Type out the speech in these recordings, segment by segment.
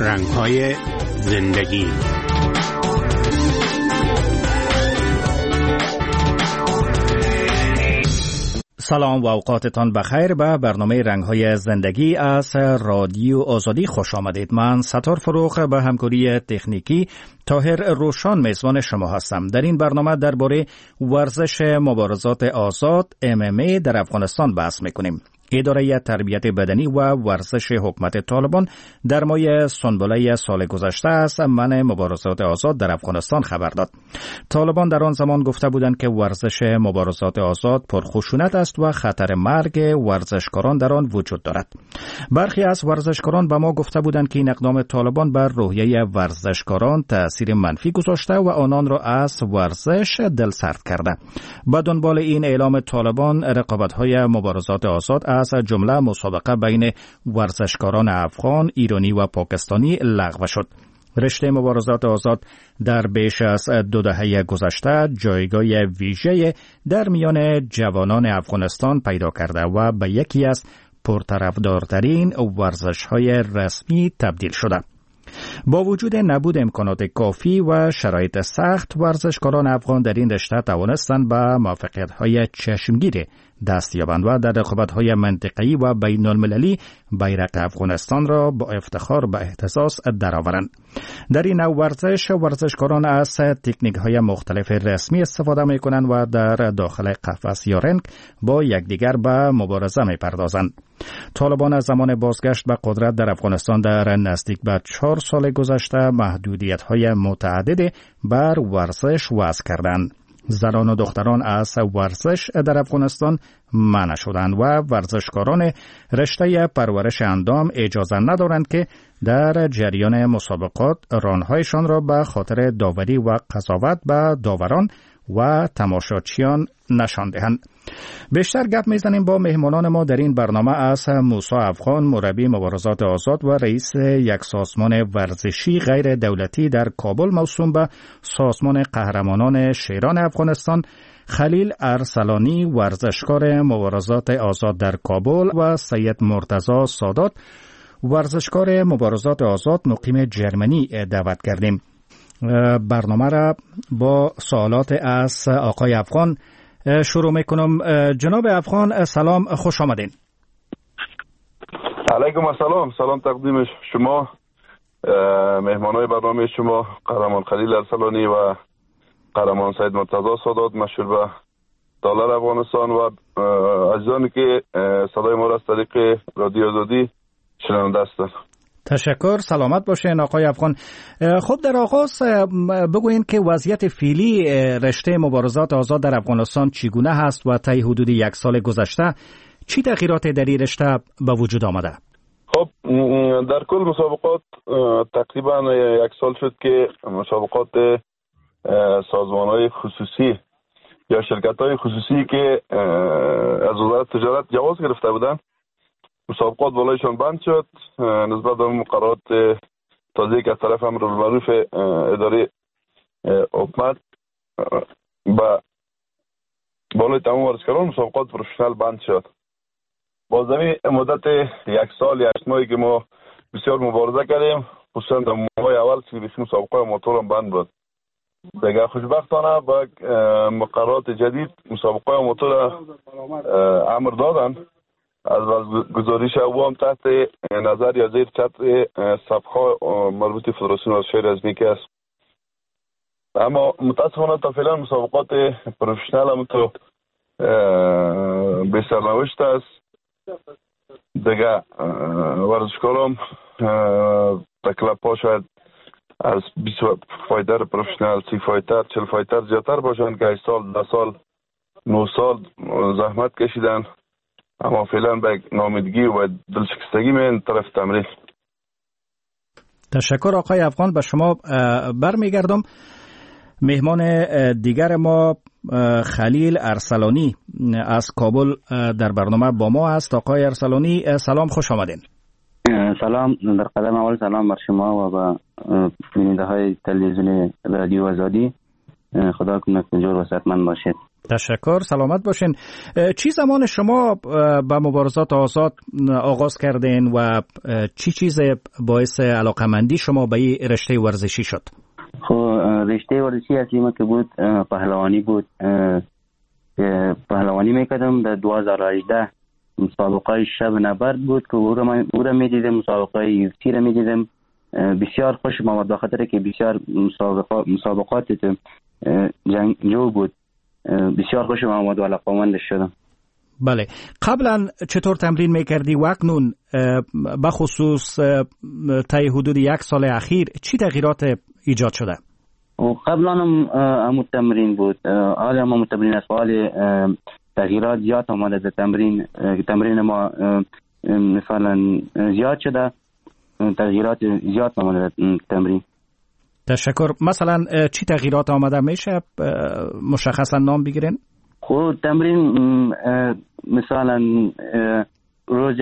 رنگ‌های زندگی. سلام و اوقاتتان بخیر. به برنامه رنگ‌های زندگی از رادیو آزادی خوش آمدید. من ستار فروخ به همکاری تکنیکی طاهر روشان میزبان شما هستم. در این برنامه درباره ورزش مبارزات آزاد MMA در افغانستان بحث می‌کنیم. اداره تربیت بدنی و ورزش حکومت طالبان در ماه سنبله سال گذشته از منع مبارزات آزاد در افغانستان خبر داد. طالبان در آن زمان گفته بودند که ورزش مبارزات آزاد پرخشونت است و خطر مرگ ورزشکاران در آن وجود دارد. برخی از ورزشکاران به ما گفته بودند که این اقدام طالبان بر روحیه ورزشکاران تأثیر منفی گذاشته و آنان را از ورزش دلسرد کرده. به دنبال این اعلام طالبان رقابت‌های مبارزات آزاد از جمله مسابقه بین ورزشکاران افغان، ایرانی و پاکستانی لغو شد. رشته مبارزات آزاد در بیش از 2 دهه گذشته جایگاه ویژه در میان جوانان افغانستان پیدا کرده و به یکی از پرطرفدارترین ورزش‌های رسمی تبدیل شده. با وجود نبود امکانات کافی و شرایط سخت، ورزشکاران افغان در این رشته توانستند به موفقیت‌های چشمگیر دست یابند و در رقابت‌های منطقه‌ای و بین‌المللی بیرق افغانستان را با افتخار به اهتزاز درآورند. در این نوع ورزش، ورزشکاران از تکنیک‌های مختلف رسمی استفاده می‌کنند و در داخل قفس یا رنگ با یکدیگر به مبارزه می‌پردازند. طالبان از زمان بازگشت به قدرت در افغانستان در نزدیک به 4 سال گذشته محدودیت‌های متعدد بر ورزش وضع کردند. زنان و دختران از ورزش در افغانستان منع شدند و ورزشکاران رشته پرورش اندام اجازه ندارند که در جریان مسابقات رانهایشان را به خاطر داوری و قضاوت به داوران و تماشاچیان نشان دهند. بیشتر گپ میزنیم با مهمانان ما در این برنامه از موسی افغان، مربی مبارزات آزاد و رئیس یک سازمان ورزشی غیر دولتی در کابل موسوم به سازمان قهرمانان شیران افغانستان، خلیل ارسلانی، ورزشکار مبارزات آزاد در کابل و سید مرتضی سادات، ورزشکار مبارزات آزاد مقیم جرمنی دعوت کردیم. برنامه را با سوالات از آقای افغان شروع میکنم. جناب افغان سلام، خوش آمدین. علیکم السلام. سلام تقدیم شما، مهمانای برنامه شما، قهرمان خلیل ارسلانی و قهرمان سید مرتضی سادات مشهور به دلار افغانستان و عزیزانی که صدای ما را از طریق رادیو آزادی شنونده هستند. تشکر، سلامت باشین آقای افغان. خب در آغاز بگوین که وضعیت فعلی رشته مبارزات آزاد در افغانستان چگونه هست و طی حدود 1 سال گذشته چی تغییراتی در این رشته به وجود آمده؟ خب در کل مسابقات تقریبا 1 سال شد که مسابقات سازمان‌های خصوصی یا شرکت‌های خصوصی که از وزارت تجارت جواز گرفته بودند، مسابقات بالایشان بند شد نسبت به مقررات تازه‌ای که از طرف امرالمعروف اداره حکومت با بالای تمام ورزشکاران مسابقات پروفشنال بند شد. با زمین مدت 1 سال 8 ماهی که ما بسیار مبارزه کردیم، خصوصا در ماه اول که مسابقه موتور بند بود. دیگه خوشبختانه با مقررات جدید مسابقه موتور امر دادن از گزارش عوام تحت نظر یا زیر چتر صفحه مربوط فدراسیون ورزش‌های رزمی که است. اما متاسفانه تا فعلا مسابقات پروفشنال هم تو به سرنوشت است. دیگه ورزشکاران تکلف ها شاید از 20 فایتر پروفشنال 30 فایتر 40 فایتر زیادتر باشند که 8 سال 10 سال 9 سال زحمت کشیدن، اما فعلا به ناامیدگی و دلشکستگی من طرف تمرین. تشکر آقای افغان. به شما برمیگردم. مهمان دیگر ما خلیل ارسلانی از کابل در برنامه با ما است. آقای ارسلانی سلام، خوش آمدین. سلام، در قدم اول سلام بر شما و به بیننده های تلویزیون رادیو آزادی. خدا کنه که جور و صحتمند باشید. تشکر، سلامت باشین. چی زمان شما با مبارزات آزاد آغاز کردین و چی چیز باعث علاقمندی شما به این رشته ورزشی شد؟ خب رشته ورزشی اصلی که بود پهلوانی بود. پهلوانی میکردم. در 2018 مسابقه شب نبرد بود که او را میدیدم، مسابقه یوفسی را میدیدم. بسیار خوشم آمد به خاطر که بسیار مسابقات جنگجو بود. بسیار خوشم آمد و علاقه‌مندش شدم. بله، قبلا چطور تمرین میکردی و اکنون بخصوص طی حدود 1 سال اخیر چی تغییرات ایجاد شده؟ قبلا هم تمرین بود، حالا هم تمرین است، حالا تغییرات زیاد آمده در تمرین ما مثلا زیاد شده، تغییرات زیاد آمده در تمرین. تشکر. مثلا چی تغییرات آمده میشه مشخصا نام بگیرین؟ خب تمرین مثلا روز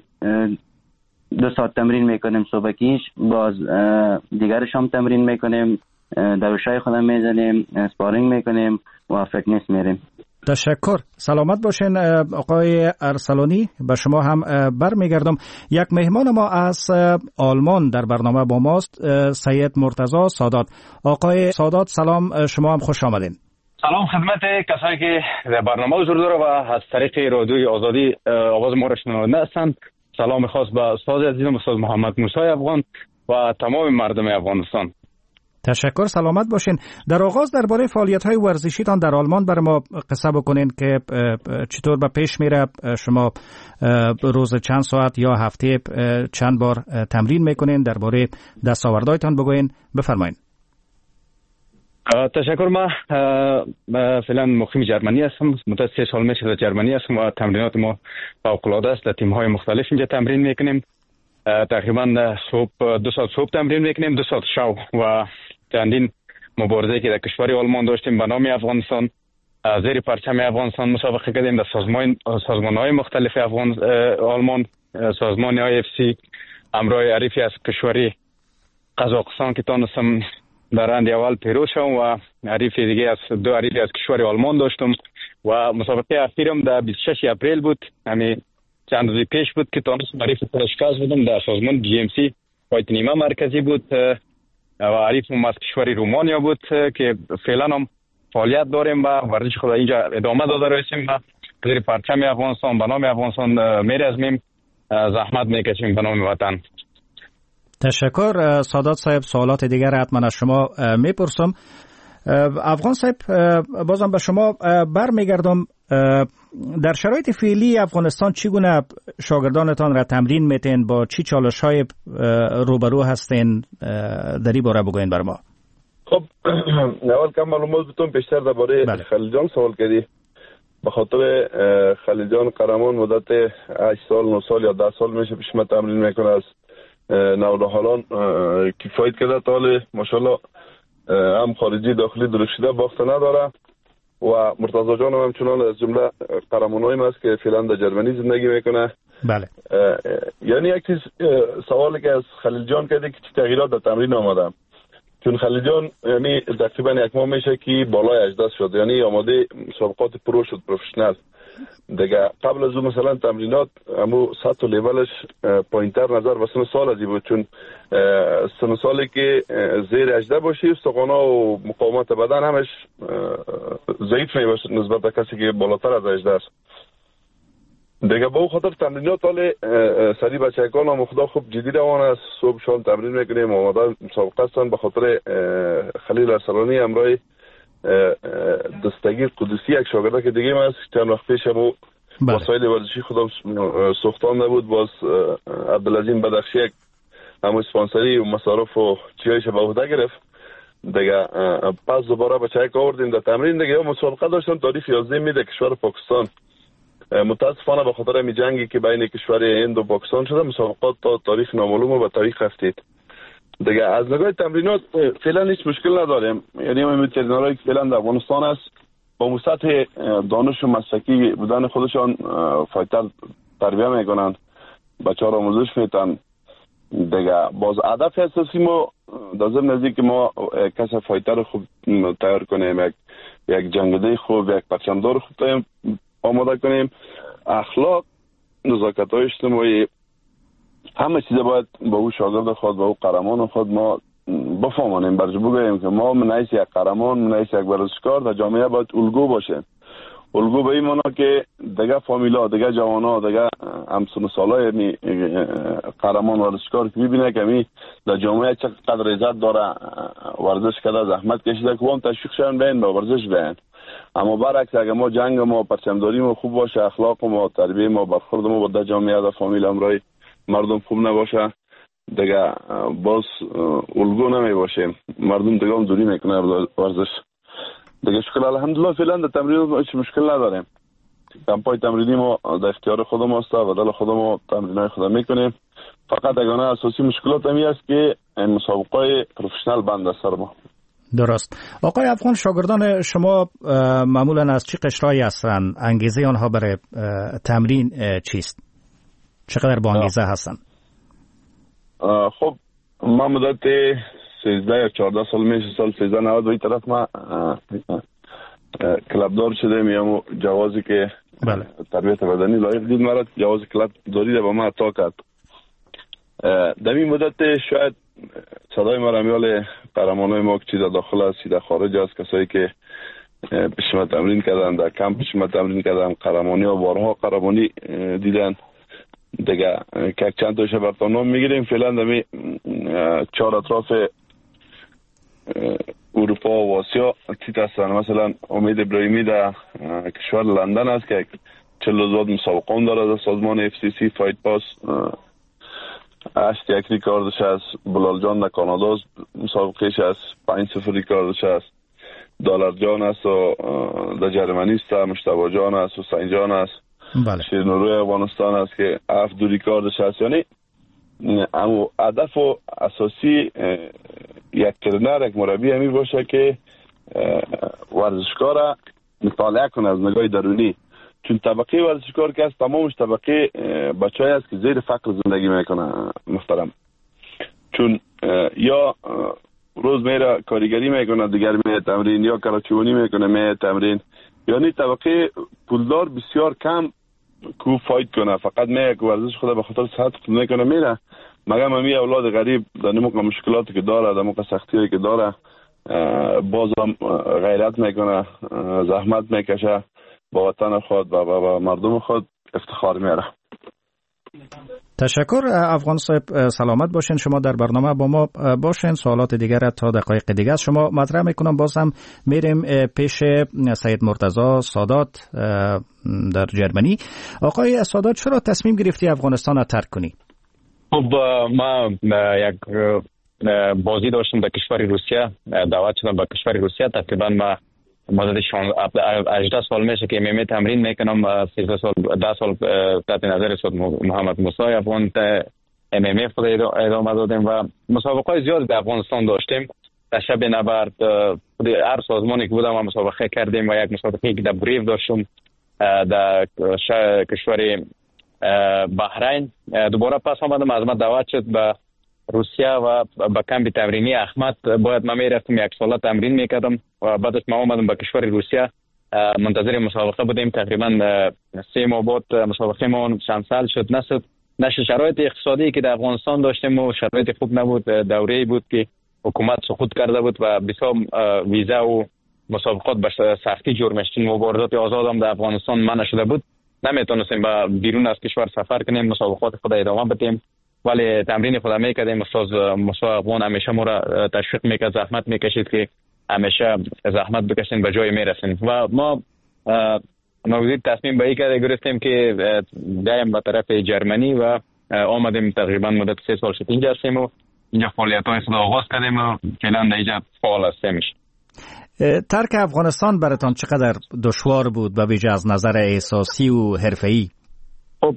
2 ساعت تمرین میکنیم صبحکیش، باز دیگر شام تمرین میکنیم، دوشای خودم میزنیم، اسپارینگ میکنیم و فیتنس میریم. تشکر، سلامت باشین آقای ارسلانی. به شما هم برمیگردم. یک مهمان ما از آلمان در برنامه با ماست، سید مرتضی سادات. آقای سادات سلام، شما هم خوش آمدین. سلام خدمت کسایی که در برنامه حضور داره و از طریق رادیوی آزادی آواز ما را شنونده هستند. سلام خاص به استاد عزیزم استاد محمد موسی افغان و تمام مردم افغانستان. تشکر، سلامت باشین. در آغاز درباره فعالیت‌های ورزشیتان در آلمان برای ما قصه بکنین که چطور به پیش میره. شما روز چند ساعت یا هفته چند بار تمرین میکنین؟ درباره دستاوردهایتان بگوین، بفرمایین. تشکر. ما فعلا مقیم جرمنی هستم، مدت 3 سال میشه در جرمنی هستم و تمرینات ما فوق‌العاده است. در تیم‌های مختلف اینجا تمرین میکنیم. تقریبا صبح 2 ساعت صبح تمرین میکنیم، 2 ساعت شب و چندین مبارزه که در کشور آلمان داشتیم به نام افغانستان، زیر پرچم افغانستان مسابقه کردیم در سازمان‌های مختلف آلمان، سازمان IFC، همراه عریفی از کشوری قزاقستان که تانستم در راند اول پیروز شدم و عریفی دیگه از 2 عریفی از کشور آلمان داشتم و مسابقه اخیرم در 26 اپریل بود، همین چند روز پیش بود که تانستم عریف شکست بدم در سازمان GMC فایت نیمه مرکزی بود و عریفم از کشور رومانیا بود که فعلا هم فعالیت داریم و ورزش خود اینجا ادامه داده رسیم و زیر پرچم افغانستان به نام افغانستان میرزمیم، زحمت میکشیم به نام وطن. تشکر سادات صاحب. سوالات دیگر حتما از شما میپرسم. افغان صاحب بازم به شما برمیگردم. در شرایط فعلی افغانستان چگونه شاگردانتان را تمرین میتین؟ با چی چالش‌های روبرو هستین؟ در این باره بگوین بر ما. خب اول کم معلومات بتون بیشتر درباره خلیل سوال کردی. به خاطر خلیل جان قهرمان مدت 8 سال 9 سال یا 10 سال میشه پیش ما تمرین میکنه، از نوجوانان کفایت کرده تا حال ماشاءالله هم خارجی داخلی درشیده باخته نداره و مرتضی جان هم چنان از جمله قهرمانای ما است که فعلا در جرمنی زندگی میکنه. بله. یعنی یک چیز سوالی که از خلیل جان کرده که چه تغییرات در تمرین آمده، چون خلیل جان یعنی تقریبا 1 ماه میشه که بالای 18 شد، یعنی آماده مسابقات پرو شد، پروفشنال دیگه. قبل از اون مثلا تمرینات امو سطح و لیولش پایینتر نظر به سن سال ازی بود، چون سن سالی که زیر 18 باشی استخوانا و مقاومت بدن همش ضعیف میباشه نسبت به کسی که بالاتر از 18 است دیگه. با خاطر تمرینات حال سری بچگان هم خدا خوب جدی روان است، صبح شام تمرین میکنیم، آماده مسابقه هستن. به خاطر خلیل ارسلانی همراه دستگیر قدوسی یک شاگرده که دیگه من چند وقت پیش همو وسایل ورزشی خودم ساختان نبود، باز عبدالعظیم بدخشی یک همو اسپانسری و مصارف و چیایش به عهده گرفت دیگه. پس دوباره بچه‌ها آوردیم در تمرین دیگه. مسابقه داشتن تاریخ 11 میده کشور پاکستان. متاسفانه به خاطر می جنگی که بین کشور هند و پاکستان شده مسابقات تا تاریخ نامعلوم و به تاریخ رفتید دیگه. از نگاه تمرینات فعلا هیچ مشکل نداریم، یعنی ما میتونیم که فعلا در افغانستان است با مسطح دانش و مسلکی بودن خودشان فایتر تربیه میکنن، بچه‌ها را آموزش میدن دیگه. باز هدف اساسی ما در ضمن نزدیک ما کس فایتر خوب تیار کنیم، یک یک جنگنده خوب، یک پرچمدار خوب آماده کنیم. اخلاق، نزاکت‌های اجتماعی، همه چیز باید با او شاگرد خود، با او قهرمان خود ما بفهمانیم، برش بگوییم که ما من حیث یک قهرمان، من حیث یک ورزشکار در جامعه باید الگو باشه. الگو به این معنا که دیگه فامیلا، دیگه جوانا، دیگه همسن سالای قهرمان ورزشکار که ببینه که می در جامعه چقدر عزت داره، ورزش کرده، زحمت کشیده، که هم تشویق شون بین با ورزش بین. اما برعکس اگه ما جنگ ما، پرچمداری ما خوب باشه، اخلاق ما، تربیت ما، برخورد ما با در جامعه، در فامیل، همراه مردم خوب نباشه، دیگه باز الگو نمی باشیم، مردم دیگه هم دوری میکنه ورزش. دیگه شکل الحمدلله فعلا در تمرین ما هیچ مشکل نداریم. کمپای تمرینی ما در اختیار خودم است و دل خودم تمرینای خودم میکنیم. فقط یگانه اساسی مشکلات همی است که مسابقات پروفشنال بند است سر ما. درست. آقای افغان، شاگردان شما معمولا از چه قشرهایی هستند؟ انگیزه آنها برای تمرین چیست؟ چقدر با انگیزه هستند؟ خب ما مدت 13 یا 14 سال میشه، سال 1390 به این طرف ما کلبدار شدیم، یا جوازی که تربیت بدنی لایق دید مرا، جواز کلب داری ده با ما عطا کرد. در این مدت شاید صدای ما رمیال قهرمانای ما که چی در داخل است، چی در خارج است، کسایی که پیش ما تمرین کردن، در کمپ پیش ما تمرین کردن، قهرمانی و بارها قهرمانی دیدن دیگه، که چند تاشه براتون نام میگیریم. فعلا در 4 اطراف اروپا و آسیا تیت هستن. مثلا امید ابراهیمی در کشور لندن است که 42 مسابقه داره در سازمان FCC فایت پاس، 8-1 ریکاردش است. بلال جان در کانادا مسابقهش است، 5-0 ریکاردش است. دلار جان است و در جرمنی است، مشتبه جان است و حسین جان است. بله. شیرنوروی افغانستان است که 7 ریکاردش است. یعنی اما هدف و اساسی یک ترنر، یک مربی همی باشه که ورزشکار مطالعه کنه از نگاه درونی، چون طبقه ورزشکار که است تمامش طبقه بچه‌ای است که زیر فقر زندگی میکنه محترم، چون یا روز میره کارگری میکنه، دیگر میره تمرین، یا کراچوانی میکنه میره تمرین. یعنی طبقه پولدار بسیار کم کو فایت کنه، فقط میره ورزش خود به خاطر صحت خود میکنه میره. مگه همی اولاد غریب در موقع مشکلاتی که داره، در موقع سختیایی که داره، بازم غیرت میکنه، زحمت میکشه، با وطن خود و با مردم خود افتخار میاره. تشکر افغان صاحب، سلامت باشین. شما در برنامه با ما باشین. سوالات دیگر تا دقایق دیگر از شما مطرح میکنم. باز هم میریم پیش سید مرتضی سادات در جرمنی. آقای سادات، چرا تصمیم گرفتی افغانستان را ترک کنی؟ خب ما یک بازی داشتم در کشور روسیه، دعوت شدم به کشور روسیه. تقریبا ما مدت 18 سال میشه که MMA تمرین میکنم. 13 سال 10 سال تحت نظر استاد محمد موسی افغان MMA خود ادامه دادیم و مسابقات زیاد در افغانستان داشتیم. در شب نبرد هر سازمانی که بودم مسابقه کردیم و یک مسابقه که در بریف داشتم در کشور بحرین. دوباره پس آمدم، از ما دعوت شد به روسیه و به کمپ تمرینی احمد باید ما میرفتم، یک سال تمرین میکردم و بعدش ما آمدم به کشور روسیه. منتظر مسابقه بودیم، تقریبا 3 ماه بعد مسابقه ما کانسل شد. نشد شرایط اقتصادی که در افغانستان داشتیم و شرایط خوب نبود، دوره‌ای بود که حکومت سقوط کرده بود و بسیار ویزا و مسابقات به سختی جور میشدن. مبارزات آزاد هم در افغانستان منع شده بود، نمیتونستیم به بیرون از کشور سفر کنیم، مسابقات خود ادامه بدیم، ولی تمرین خود میکردیم. استاد موسی افغان همیشه ما را تشویق میکرد، زحمت میکشید که همیشه زحمت بکشین به جای میرسین و ما نوید تصمیم به این گرفتیم که بیایم به طرف جرمنی و آمدیم. تقریبا مدت 3 سال شد اینجا هستیم و اینجا فعالیت‌های خود آغاز کردیم و فعلا اینجا فعال هستیم. ترک افغانستان براتون چقدر دشوار بود به ویژه از نظر احساسی و حرفه‌ای؟ خب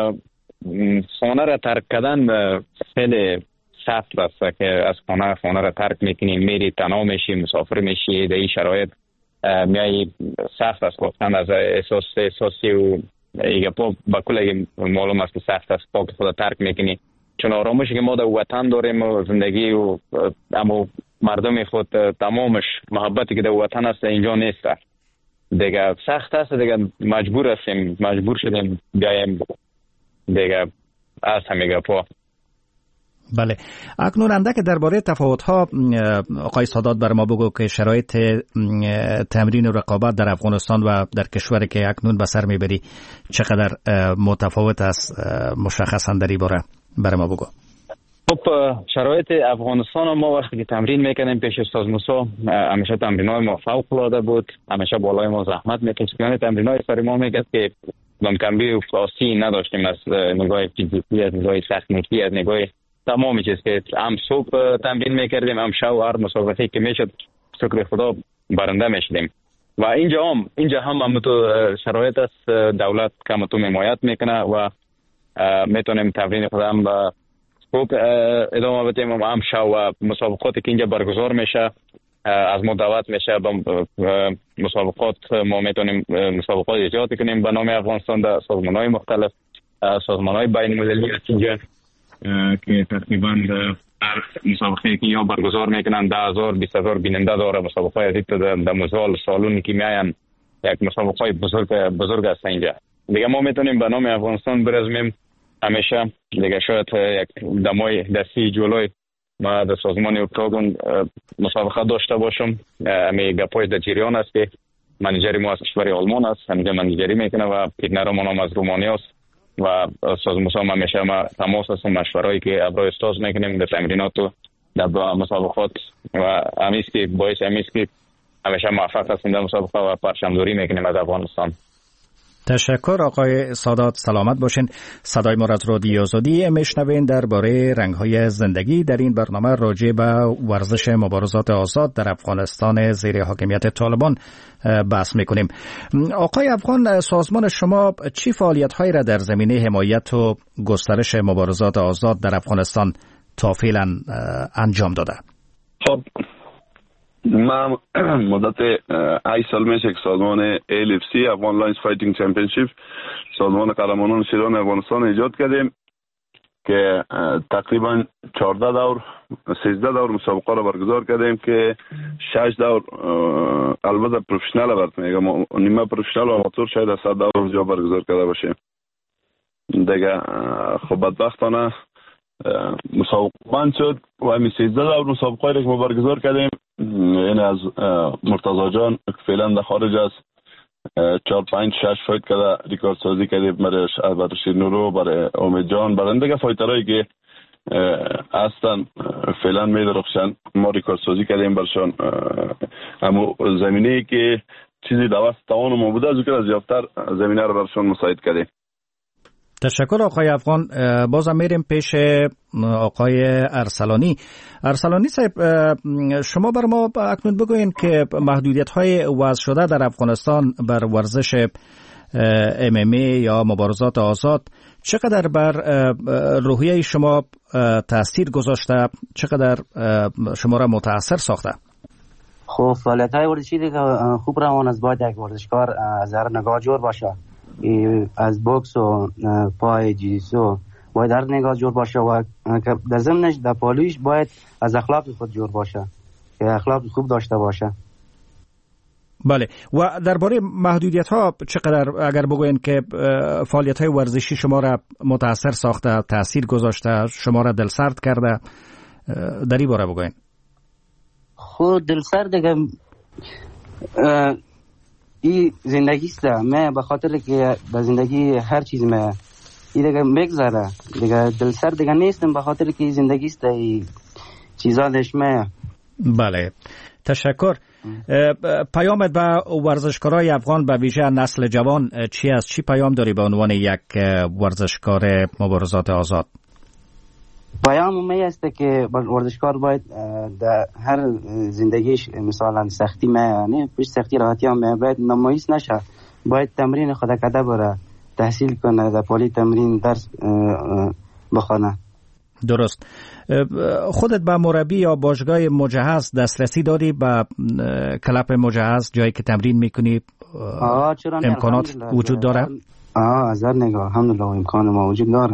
خانه را ترک کردن خیلی سخت است که از خانه را ترک میکنی، میری تنها میشی، مسافر میشی، در این شرایط میای سخت است گفتن از احساسی و ایگه با کل معلوم است که سخت است پاک خود ترک میکنی، چون آرامشی که ما در وطن داریم و زندگی و اما مردم خود تمامش محبتی که در وطن است اینجا نیست دیگه. سخت است دیگه، مجبور شدیم بیایم دیگه از همه گپا. بله، اکنون اندک درباره تفاوت‌ها آقای سادات بر ما بگو که شرایط تمرین و رقابت در افغانستان و در کشوری که اکنون به سر میبری چقدر متفاوت است، مشخصا در این باره بر ما بگو. خب شرایط افغانستان ما وقتی که تمرین میکنیم پیش استاد موسی همیشه تمرینای ما فوق العاده بود، همیشه بالای ما زحمت میکشیدن. تمرینای سر ما میگه که کمبی و فاسی نداشتیم از نگاه فیزیکی، از نگاه تکنیکی، از نگاه تمامی چیز که هم صبح تمرین میکردیم هم شب و هر مسابقه که میشد شکر خدا برنده میشدیم. و اینجا هم تو شرایط است، دولت کم تو حمایت میکنه و میتونیم تمرین خود هم با خوب ادامه بدیم. هم شب و مسابقاتی که اینجا برگزار میشه از ما دعوت میشه به مسابقات، ما میتونیم مسابقات ایجاد کنیم به نام افغانستان در سازمان‌های مختلف، سازمان‌های بین‌المللی اینجا که تقریبا هر مسابقه که یا برگزار میکنن 10,000 20,000 بیننده داره. مسابقه از در مزال سالونی که میاین یک مسابقه بزرگ است اینجا دیگه. ما میتونیم به نام افغانستان برزمیم همیشه دیگه. شاید یک دمای دستی جولای ما در سازمان اوکتاگون مسابقه داشته باشم. امی گپای در جریان است که منیجری ما از کشور آلمان است، همینجا منیجری میکنه و پارتنرمون هم از رومانیا است و سازمان همیشه ما تماس هستم، مشورهایی که ابرای استاد میکنیم در تمرینات و در مسابقات و همیست که باعث همیست که همیشه موفق هستیم در مسابقه و پرچمداری میکنیم از افغانستان. تشکر آقای سادات، سلامت باشین. صدای ما از رادیو آزادی میشنوین درباره رنگ‌های زندگی. در این برنامه راجع به ورزش مبارزات آزاد در افغانستان زیر حاکمیت طالبان بحث میکنیم. آقای افغان، سازمان شما چی فعالیت‌هایی را در زمینه حمایت و گسترش مبارزات آزاد در افغانستان تا فعلا انجام داده؟ خب من مدت 8 سال میشه که سازمان ALFC افغان لاینز فایتینگ چمپیونشیپ، سازمان قهرمانان شیران افغانستان ایجاد کردیم که تقریبا 13 دور مسابقه را برگزار کردیم که 6 دور البته پروفشنال برات میگم، نیمه پروفشنال و آماتور شاید 100 دور جا برگزار کرده باشه دیگه. خب بدبختانه مسابقه بند شد و همین 13 دور مسابقه را که ما برگزار کردیم، این از مرتضی جان فعلا در خارج است 4 5 6 فایت کرده، ریکارد سازی کردیم برای شیر نورو، برای امید جان، برای دیگه فایترایی که هستن فعلا میدرخشن. ما ریکارد سازی کردیم برشان. اما زمینه‌ای که چیزی در وسط توان ما بوده از اون زیادتر زمینه رو برشان مساعد کردیم. تشکر آقای افغان. بازم میریم پیش آقای ارسلانی. ارسلانی صاحب، شما بر ما اکنون بگوین که محدودیت‌های وضع شده در افغانستان بر ورزش MMA یا مبارزات آزاد چقدر بر روحیه شما تاثیر گذاشته، چقدر شما را متاثر ساخته؟ خب فعالیت‌های ورزشی دیگه خوب روان است. باید یک ورزشکار از هر نگاه جور باشه، از بوکس و پای جیسو باید هر نگاه جور باشه و در ضمنش در پالویش باید از اخلاق خود جور باشه که اخلاق خوب داشته باشه. بله، و درباره محدودیت ها چقدر اگر بگوین که فعالیت های ورزشی شما را متاثر ساخته، تاثیر گذاشته، شما را دلسرد کرده، در این باره بگوین. خود دلسرد دیگه این زندگی است. من به خاطر که به زندگی هر چیز من این دیگه بگذره دیگه دلسر دیگه نیستم، به خاطر که زندگی است این چیزا دشمه. بله، تشکر. پیامت به ورزشکارای افغان به ویژه نسل جوان چی است؟ چی پیام داری به عنوان یک ورزشکار مبارزات آزاد؟ پیام می است که ورزشکار باید در هر زندگیش مثلا سختی نه پیش سختی راحتی هم باید نمایش نشه، باید تمرین خود کرده بره، تحصیل کنه، در پالی تمرین درس بخونه. درست. خودت به مربی یا باشگاه مجهز دسترسی داری؟ به کلپ مجهز جایی که تمرین میکنی امکانات وجود داره؟ از هر نگاه الحمدلله امکان ما وجود داره.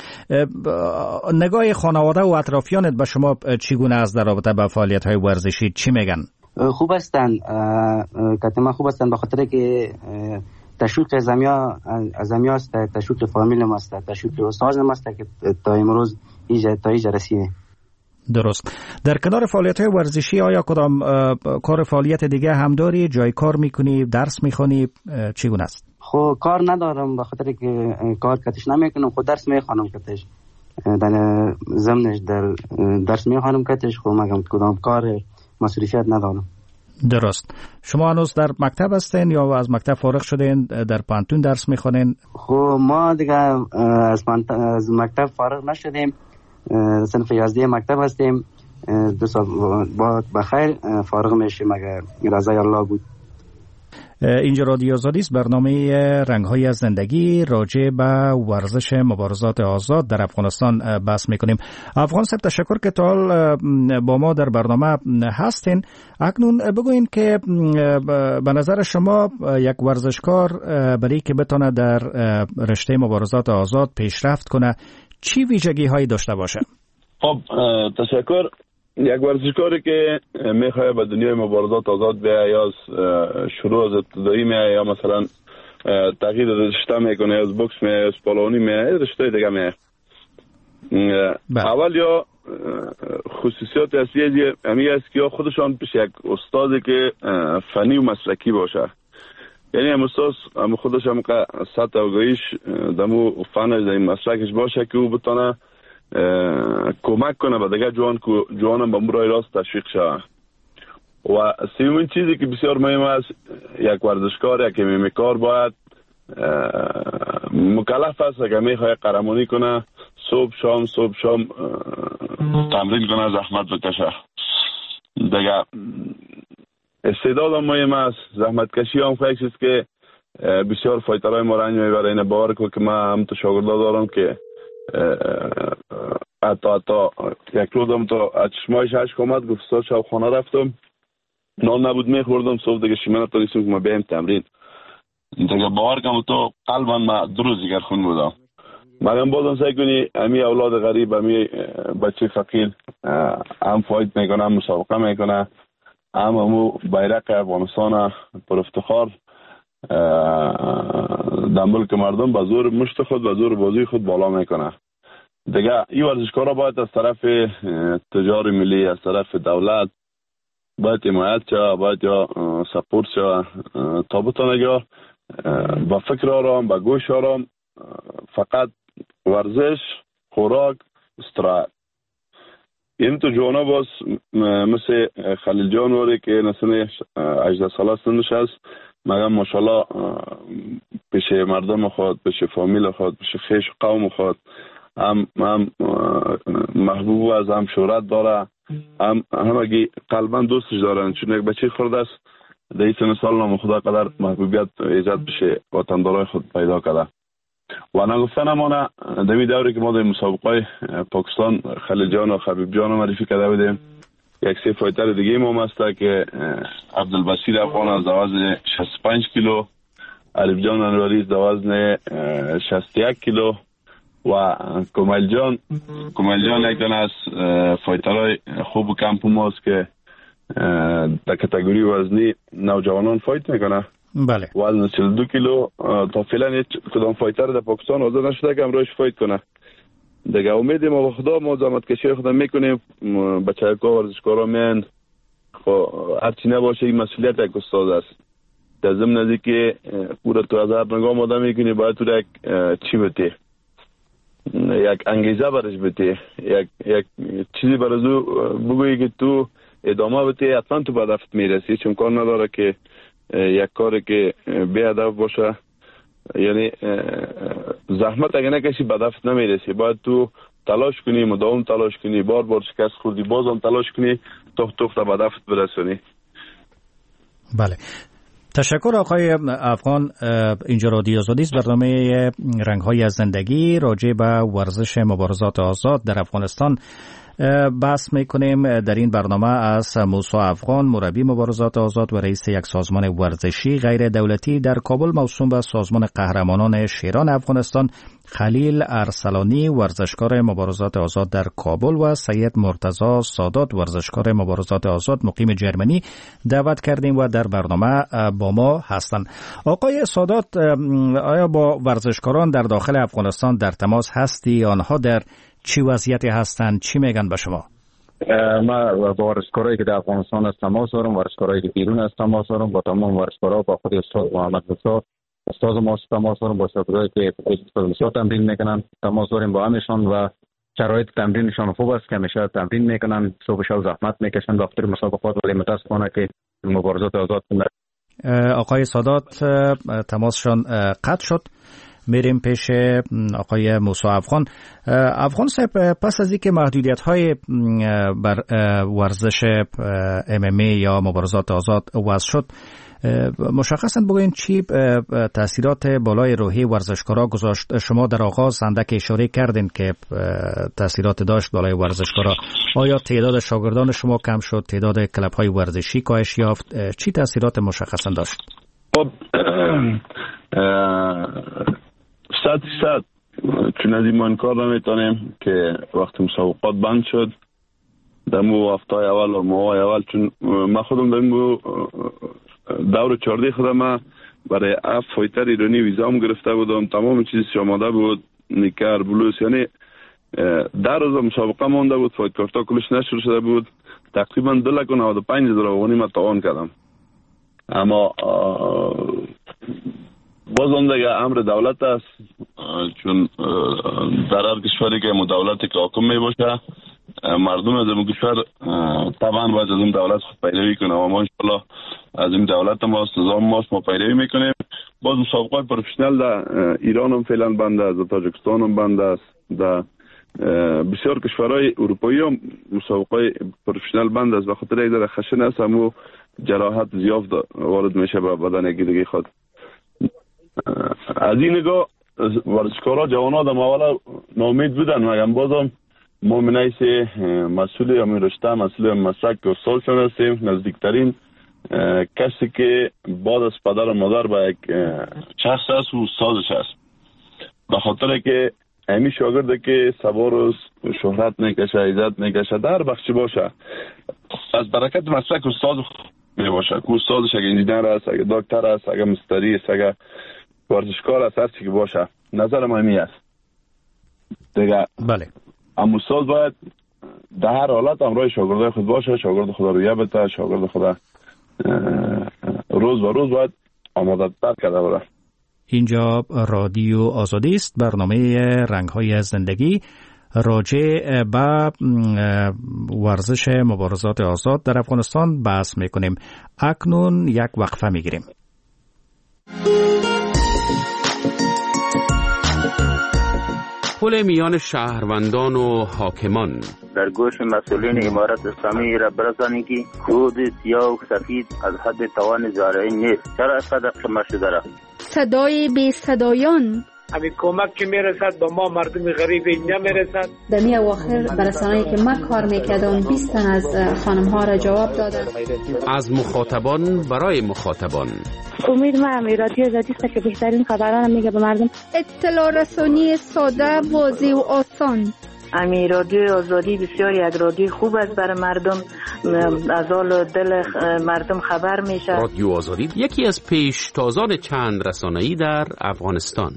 نگاه خانواده و اطرافیانت به شما چگونه است در رابطه با فعالیت‌های ورزشی؟ چی میگن؟ خوب هستن، کتما خوب هستن، به خاطر که تشویق از امیا است، تشویق فامیل ما است، تشویق استاد ما است که تا امروز تا اینجا رسیده. درست. در کنار فعالیت‌های ورزشی آیا کدام کار فعالیت دیگه هم داری؟ جای کار میکنی؟ درس میخونی؟ چگونه است؟ خب کار ندارم، به خاطر که کار کتش نمیکنم، خود درس میخوانم کتش، در ضمنش در درس میخوانم کتش. خب مگم کدام کار مسئولیت ندارم. درست. شما هنوز در مکتب هستین یا از مکتب فارغ شدین در پانتون درس میخونین؟ خب ما دیگه از مکتب فارغ نشدیم، صنف 11 مکتب هستیم، 2 سال بعد بخیر فارغ میشیم اگر رضای الله بود. اینجا رادیو آزادی است، برنامه رنگ‌های از زندگی راجع به ورزش مبارزات آزاد در افغانستان بحث میکنیم. افغان صاحب تشکر که تا حال با ما در برنامه هستین. اکنون بگوین که به نظر شما یک ورزشکار برای که بتونه در رشته مبارزات آزاد پیشرفت کنه چی ویژگی هایی داشته باشه؟ خب تشکر. یک ورزشکاری که میخواد به دنیای مبارزات آزاد بیایه یا شروع از ابتدایی میایه یا مثلا تغییر رشته میکنه، از بوکس میایه، از پالونی میایه، رشته دیگه میایه، اول یا خصوصیات اصلی همی است که یا خودشان پیش یک استادی که فنی و مسلکی باشه، یعنی هم استاد هم خودش هم سطح آگاهیش دمو فنش در مسلکش باشه که او بتانه کمک کنه به دیگه جوان هم به مرای راست تشویق شود. و سومین چیزی که بسیار مهم است، یک ورزشکار یک میمیکار باید مکلف است که میخواد قهرمانی کنه صبح شام تمرین کنه، زحمت بکشه. دیگه استعداد هم مهم است، زحمت کشی هم خواهی چیز که بسیار فایترهای ما رنج میبره. این باور که من هم تو شاگردا دارم که حتی یک روزم تا چشمایش هشت آمد، گفت استاد شب خانه رفتم، نان نبود میخوردم، صبح دیگه شیمنه تا نیستم که ما بیایم تمرین. دیگه باور کنم تو قلبا ما درست دیگر خون بودم. مگم بازم سعی کنی امی اولاد غریب، امی بچه فقیر هم فایت میکنه، هم مسابقه میکنه، همو بیرق افغانستان پر افتخار دنبال که مردم به زور مشت خود به زور بازی خود بالا میکنه. دیگه این ورزشکارا باید از طرف تجار ملی، از طرف دولت باید حمایت شود، باید یا سپورت شود تا بتونه یا با فکر آرام، با گوش آرام، فقط ورزش، خوراک، استراحت. این تو جوانا باز مثل خلیل جان واری که نسل 18 ساله سنش هست، مگم ماشاءالله پیش مردم خود، پیش فامیل خود، پیش خیش قوم خود هم محبوب است، هم شهرت داره، همگی قلبا دوستش دارن، چون یک بچه خورده است در این سن سال نام خدا قدر محبوبیت ایجاد بشه وطندارای خود پیدا کرده. و نگفتن امانه دمی دوری که ما در مسابقه پاکستان خلیل جان و خبیب جان معرفی کرده بودیم، یک سه فایتر دیگه ما هسته که عبدالبصیر افغان از وزن 65 کیلو، علیب جان انواری از وزن 61 کیلو و کمیل جان یک دانه از فایترهای خوب و کمپ ماست که در کتگوری وزنی نوجوانان فایت میکنه. بله. وزن 42 کیلو. تا فعلا کدام فایتر در پاکستان آزاد نشده که امروز فایت کنه. دیگه امید ما به خدا، ما زحمت کشی خود میکنیم، بچه‌ها ورزشکارا میان، خب هرچی نباشه این مسئولیت یک استاد است. در ضمن از اینکه پورا تو از هر نگاه آدم میکنی باید تو یک چی بده، یک انگیزه برش بده، یک چیزی برای او بگویی که تو ادامه بده، حتما تو به هدفت میرسی. چون کار نداره که یک کاری که بی هدف باشه، یعنی زحمت اگه نکشی به هدفت نمیرسی. باید تو تلاش کنی، مداوم تلاش کنی، بار شکست خوردی بازم تلاش کنی تا به هدفت برسونی. بله. تشکر آقای افغان. اینجا رادیو آزادی است، برنامه رنگ‌های از زندگی راجع به ورزش مبارزات آزاد در افغانستان بحث میکنیم در این برنامه از موسی افغان، مربی مبارزات آزاد و رئیس یک سازمان ورزشی غیر دولتی در کابل موسوم به سازمان قهرمانان شیران افغانستان، خلیل ارسلانی ورزشکار مبارزات آزاد در کابل و سید مرتضی سادات ورزشکار مبارزات آزاد مقیم جرمنی دعوت کردیم و در برنامه با ما هستند. آقای سادات، آیا با ورزشکاران در داخل افغانستان در تماس هستی؟ آنها در چی وضعیتی هستند؟ چی میگن به شما؟ ما با ورزشکارایی که در افغانستان از تماس دارم، ورزشکارایی که بیرون از تماس دارم، با تمام ورزشکارا، با خود استاد محمد رضا استاد ما تماس دارم، با شاگردایی که بسیار تمرین میکنن تماس داریم با همشون و شرایط تمرینشان خوب است که همیشه تمرین میکنن، صبح شب زحمت میکشن وقتی مسابقات، ولی متاسفانه که مبارزات آزاد آقای سادات تماسشان قطع شد. میریم پیش آقای موسی افغان. افغان صاحب، پس از اینکه محدودیت‌های بر ورزش MMA یا مبارزات آزاد وضع شد، مشخصاً بگوین چی تاثیرات بالای روحی ورزشکارا گذاشت؟ شما در آغاز اندک اشاره کردین که تاثیرات داشت بالای ورزشکارا. آیا تعداد شاگردان شما کم شد؟ تعداد کلب‌های ورزشی کاهش یافت؟ چی تاثیرات مشخصاً داشت؟ خب 100% چون از این ما انکار نمیتونیم که وقتی مسابقات بند شد در مو هفته‌های اول و ماهای اول، چون من خودم در مو دور 14 خودم برای 7 فایتر ایرانی ویزام گرفته بودم، تمام چیزش آماده بود، نیکر بلوس، یعنی در روز مسابقه مونده بود، فایت کارتا کلش نشر شده بود، تقریبا 2,95,000 افغانی من تاوان کردم. اما باز دیگه امر دولت است، چون در هر کشوری که دولتی که حاکم می باشه، مردم از این کشور طبعا باید از این دولت خود پیروی کنه و ما انشالله از این دولت ماست، نظام ماست، ما پیروی میکنیم. باز مسابقات پروفشنال در ایران هم فعلا بند است، در تاجیکستان هم بند است، در بسیار کشورهای اروپایی هم مسابقات پروفشنال بند است، به خاطر یک در خشن است همو جراحت زیاد وارد میشه به بدن یکی دیگه خود. از این نگاه ورزشکارا جوانا در اولا ناامید بودن، مگم بازم ما منیس مسئول امیر رشته، مسئول مسلک و سالشان هستیم، نزدیکترین کسی که بعد از پدر و مادر به یک شخص هست و استادش هست، به خاطر که همین شاگرده که سوار شهرت نکشه، عزت نکشه، در بخشی باشه، از برکت مسلک استاد می باشه که استادش اگه انجینر است، اگه دکتر است، اگه مستری است، اگه ورزشکار است، هر چی که باشه، نظر من این است دیگه. بله، اما استاد باید در هر حالت همراه شاگردای خود باشه، شاگرد خدا رویه بده، شاگرد خدا روز و روز باید آماده تر کرده بره. اینجا رادیو آزادی است، برنامه رنگ‌های زندگی. راجع به ورزش مبارزات آزاد در افغانستان بحث میکنیم. اکنون یک وقفه میگیریم. پل میان شهروندان و حاکمان. در گوش مسئولین امارت اسلامی را برسانید که خود سیاه و سفید از حد توان زارعی نیست. چرا اینقدر قمه شده را؟ صدای بی صدایان. همین کمک که میرسد با ما مردم غریب اینجا میرسد. در می اواخر برسانه‌ای که من کار میکردم 20 تن از خانم‌ها را جواب دادن. از مخاطبان برای مخاطبان. امید من رادیو آزادی است که بهترین خبران میگه به مردم. اطلاع رسانی ساده، واضح و آسان. رادیو آزادی بسیار یک رادیو خوب است برای مردم، از حال دل مردم خبر میشه. رادیو آزادی یکی از پیشتازان چند رسانه‌ای در افغانستان.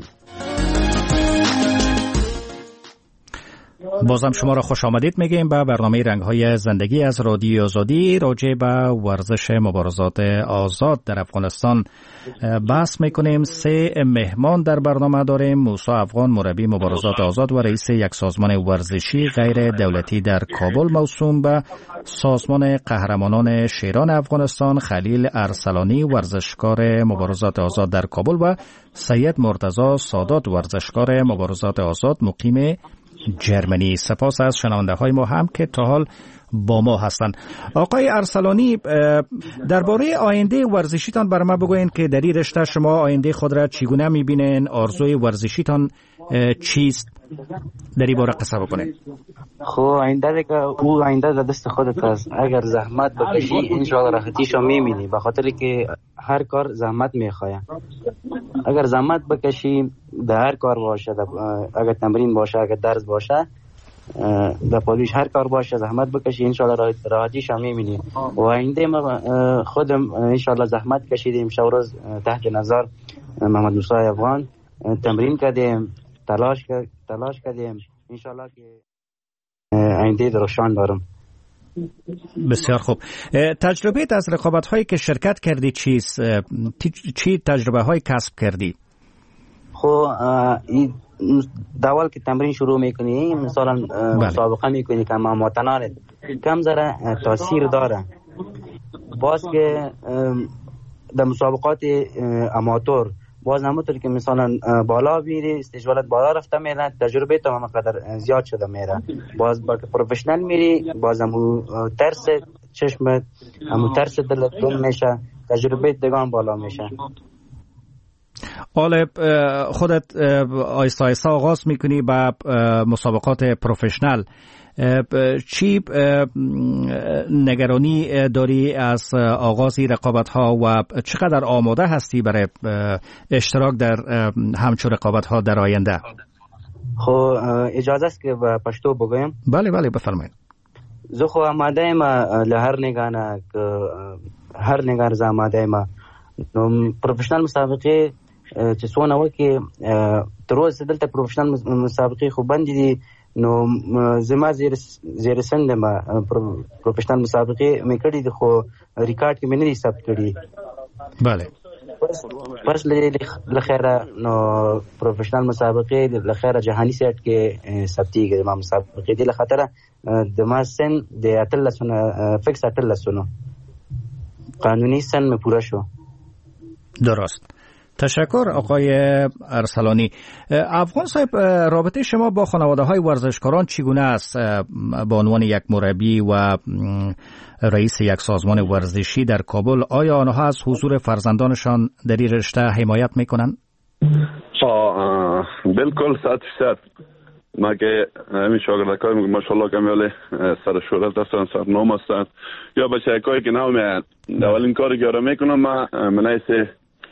بازم شما را خوش آمدید میگیم به برنامه رنگ‌های زندگی از رادیو آزادی. راجع به ورزش مبارزات آزاد در افغانستان بحث میکنیم. 3 مهمان در برنامه داریم: موسی افغان، مربی مبارزات آزاد و رئیس یک سازمان ورزشی غیر دولتی در کابل موسوم به سازمان قهرمانان شیران افغانستان، خلیل ارسلانی ورزشکار مبارزات آزاد در کابل و سید مرتضی سادات ورزشکار مبارزات آزاد مقیم جرمنی. سپاس از شنونده های ما هم که تا حال با ما هستند. آقای ارسلانی، درباره آینده ورزشیتان برای ما بگوین که در این رشته شما آینده خود را چگونه میبینین؟ آرزوی ورزشیتان چیست؟ در این باره قصه بکنین. خب آینده که او آینده در دست خودت است. اگر زحمت بکشی انشاءالله راحتیشو میبینی، به خاطر که هر کار زحمت میخواه. اگر زحمت بکشی در هر کار باشه، اگر تمرین باشه، اگر درس باشه، در پالیش هر کار باشه، زحمت بکشی انشاءالله راحتیش هم میبینی. و آینده ما خودم انشاءالله زحمت کشیدیم، شب روز تحت نظر محمد موسی افغان تمرین کردیم، تلاش کردیم، انشاءالله که آینده روشن دارم. بسیار خوب. تجربه از رقابت هایی که شرکت کردی چیست؟ چی تجربه های کسب کردی؟ خب داول که تمرین شروع میکنی، مثلا مسابقه میکنی که متنانه کم ذره تاثیر داره. باز که در مسابقات اماتور باز همونطور که مثلا بالا میری، استجوالت بالا رفته میره، تجربه تا همقدر زیاد شده میره. باز با که پروفشنال میری، باز همون ترس چشمت، همون ترس دلت گم میشه، تجربه دیگه بالا میشه. حالا خودت آیسته آیسته آغاز میکنی با مسابقات پروفشنال. چی نگرانی داری از آغازی رقابت ها و چقدر آماده هستی برای اشتراک در همچون رقابت ها در آینده؟ خب اجازه است که به پشتو بگویم؟ بله بفرمایید. زه خو آماده ایم له هر نگانه که هر نگار زه آماده ایم. نو پروفشنال مسابقه چې څونه وکي تر اوسه دلته پروفشنال مسابقه خو بندې دي. نو زما زیر سند ما پروفیشنل مسابقه مې کړې دي، خو ریکارډ کې مې نه دي ثبت کړي. بله بس لخيره نو پروفیشنل مسابقه لخيره جهاني سیټ کې ثبتيږي. ما مسابقه دي لخاطر د ما سن د اتلسونه فکس اتلسونه قانوني سن مې پوره شو. درست. تشکر آقای ارسلانی. افغان صاحب، رابطه شما با خانواده های ورزشکاران چگونه است؟ به عنوان یک مربی و رئیس یک سازمان ورزشی در کابل، آیا آنها از حضور فرزندانشان در این رشته حمایت میکنن؟ بالکل 100%. ما که همین شاگردکای ماشاءالله کمیال سر شهرت هستن، سر نام هستن، یا بچه‌هایی که نو میاد اولین کاری که میکنم ما منایسه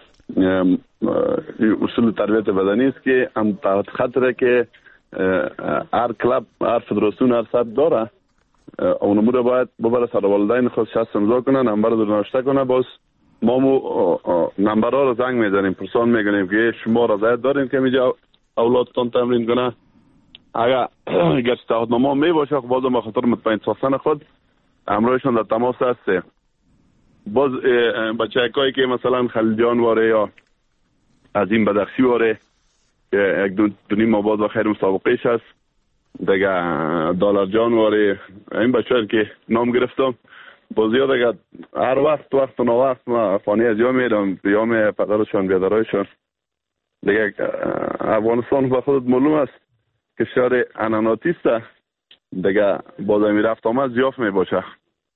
اصول تربیت بدنی است که هم تحت خطره که هر کلاب، هر فدراسیون، هر سب داره. اونمو رو باید ببره سر والدین خود شخص امضا کنن، نمبر رو نوشته کنه. باز ما نمبرها رو زنگ میزنیم، پرسان میگنیم که شما رضایت داریم که میجا اولادتان تمرین کنه. اگر گشتهادنامه می باشه باز ما خاطر مطمئن ساختن خود امروزشان در تماس هسته. باز بچه‌هایی که مثلا خلیجان واره یا از این بدخشی واره که یک دو نیم آباد و خیر مسابقهش هست دیگه، دلار جان واره، این بچه‌ها که نام گرفتم بازی ها دیگه هر وقت و نوقت ما فانی از یا میرم بیام پدرشان بیادرایشان دیگه. افغانستان به خودت معلوم است که شهر اناناتی است دیگه، باز می رفت آمد زیاف می باشه،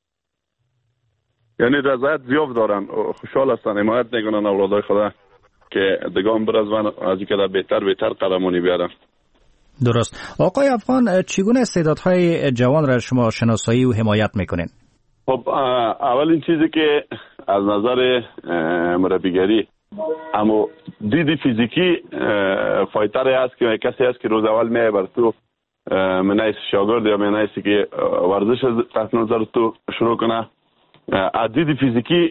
یعنی رضایت زیاف دارن، خوشحال هستن، حمایت میکنن اولادای خدا که دیگه برزون از اینکه در بهتر قدمونی بیارن. درست. آقای افغان، چگونه استعدادهای جوان را شما شناسایی و حمایت میکنین؟ خب اولین چیزی که از نظر مربیگری اما دیدی فیزیکی فایتر هست که کسی هست که روز اول میای بر تو منایس شاگرد یا منایسی که ورزش تحت نظر تو شروع کنه، دیدی فیزیکی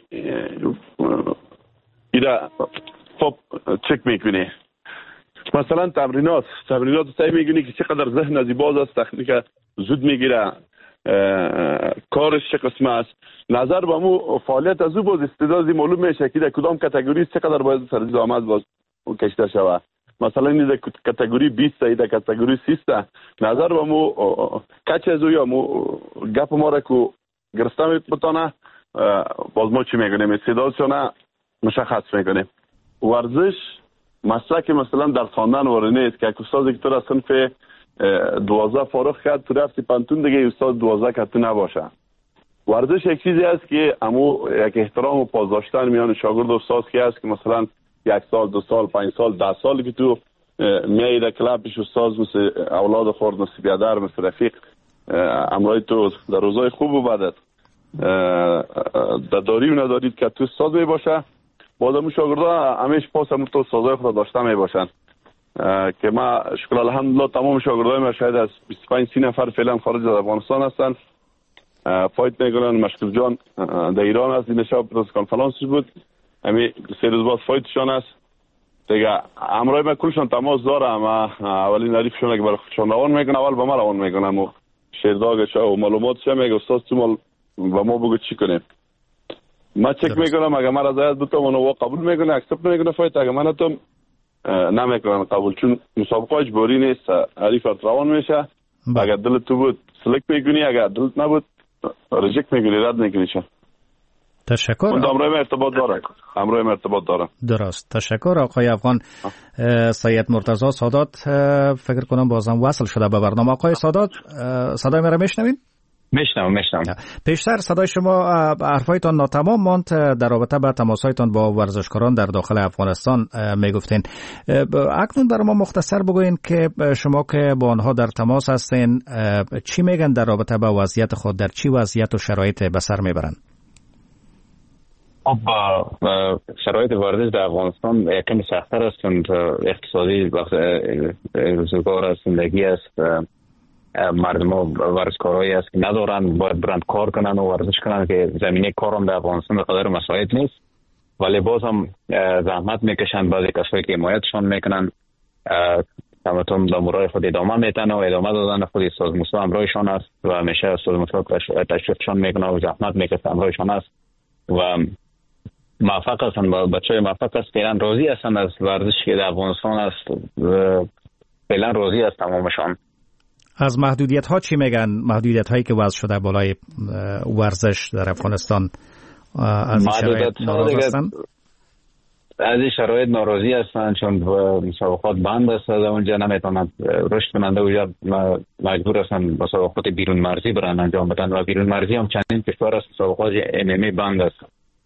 ایره خب چک میکنی. مثلا تمرینات سعی میکنی که چقدر ذهن از باز است، تکنیک زود میگیره، کارش چه قسمه است، نظر به مو فعالیت از او باز استعدادی معلوم میشه که در کدام کاتگوری چقدر باید سرزی آمد باز کشته شود. مثلا این در کاتگوری 20 تا در کاتگوری 30 تا نظر به مو کچ از او یا مو گپ ما را که گرسته میتونه باز ما چی میکنیم استعدادشون مشخص میکنیم. ورزش مسلک مثلا در خواندن واره نیست که استادی که تو را صنف 12 فارغ کرد تو رفتی پانتون دیگه استاد 12 که تو نباشه. ورزش یک چیزی است که امو یک احترام و پاسداشتن میان شاگرد و استاد که است که مثلا 1 سال 2 سال 5 سال 10 سال که تو میای در کلاب پیش استاد مثل اولاد خورد مثل بیادر مثل رفیق امرای تو در روزای خوب و بدت در داری و ندارید که تو استاد می باشه. بعدم شاگردا همیشه پاس هم تو استادای خود داشته می باشن که ما شکر الحمدلله تمام شاگردای ما شاید از 25-30 نفر فعلا خارج از افغانستان هستن. فایت میکنن. مشکل جان در ایران است، این شب پرس کنفرانسش بود، همین 3 روز بعد فایتشان است دیگه. امرای من کلشان تماس دارم، اولین حریفشون که برای خودشان روان میکنن اول به ما روان میکنم و شیرداگش و معلوماتش میگه استاد تو مال و ما بگو چی کنیم. ما چک میکنم اگه من رضایت بتم اونو قبول میکنه اکسپت میکنه فایت، اگه من اتم نمیکنن قبول، چون مسابقه اجباری نیست، حریفت روان میشه. اگر دلت تو بود سلکت میکنی، اگر دلت نبود ریجکت میکنی، رد میکنی. تشکر. امروی ارتباط دارم. درست. تشکر آقای افغان. سید مرتضی سادات فکر کنم بازم وصل شده به برنامه. آقای سادات صدای مرا میشنوین؟ میشنوم. پیشتر صدای شما حرفایتان ناتمام ماند در رابطه با تماسایتان با ورزشکاران در داخل افغانستان میگفتین. اکنون برای ما مختصر بگوین که شما که با آنها در تماس هستین چی میگن در رابطه با وضعیت خود، در چی وضعیت و شرایط به سر میبرن؟ خب شرایط ورزش در افغانستان یکم سخت‌تر است، چون اقتصادی روزگار است، زندگی است، مردم ورزشکارایی است که ندارن، باید برند کار کنن و ورزش کنن که زمینه کارم در افغانستان به قدر مساعد نیست، ولی باز هم زحمت میکشن. بعضی کسایی که حمایتشان میکنن تمام دامورای خود ادامه میتن و ادامه دادن خود استاد موسی امرایشان است و همیشه استاد موسی تشویقشان میکنه و زحمت میکشه امرایشان است و موفق هستن. بچه‌های موفق است، فعلا راضی هستن از ورزشی که در افغانستان است، فعلا راضی است تمامشان. از محدودیت ها چی میگن؟ محدودیت هایی که وضع شده بالای ورزش در افغانستان، از این شرایط ناراضی هستن؟ از این شرایط ناراضی هستن، چون مسابقات بند است، از اونجا نمیتونن رشد کنند، اونجا مجبور هستن مسابقات بیرون مرزی برن انجام بدن و بیرون مرزی هم چندین کشور است مسابقات MMA بند است